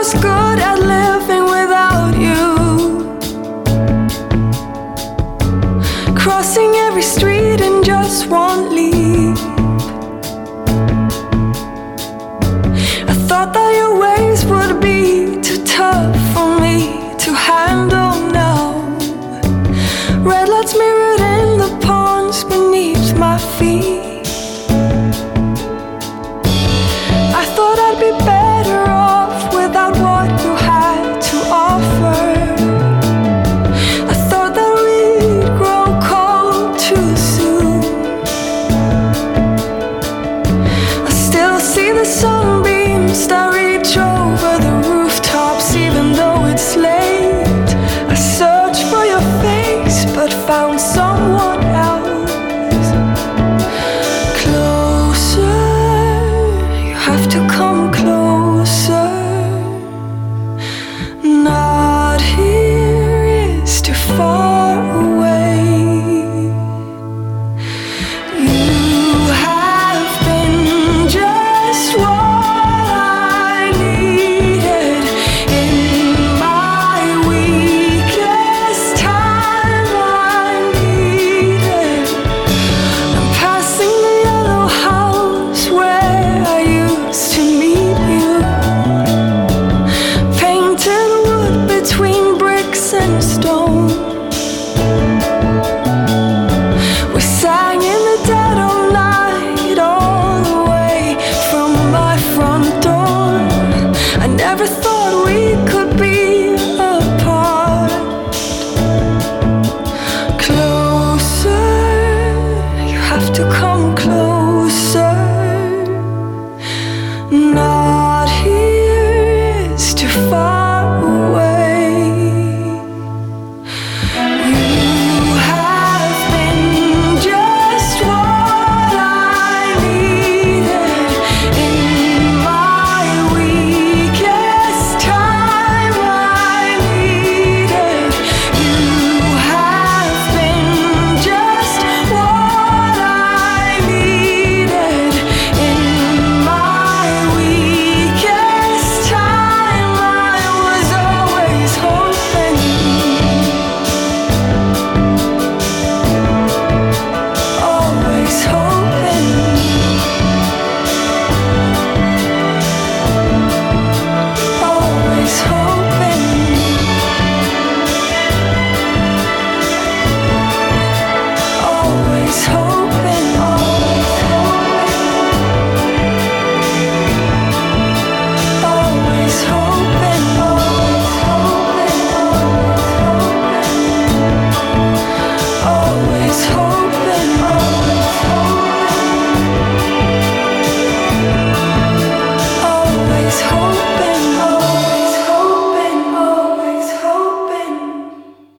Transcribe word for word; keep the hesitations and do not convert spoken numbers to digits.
was good at living without you. Crossing every street in just one leap. I thought that your ways would be too tough for me to handle now. Red lights mirrored in the ponds beneath my feet. I thought I'd be better off without what you had to offer. I thought that we'd grow cold too soon. I still see the sunbeams that reach over the rooftops even though it's late. I searched for your face but found someone else. Closer, you have to come closer. Not here is too far away. You have been just what I needed in my weakest time. I needed. I'm passing the yellow house where I used to meet you. Painted wood between bricks and stone. We sang in the dead of night all the way from my front door. I never thought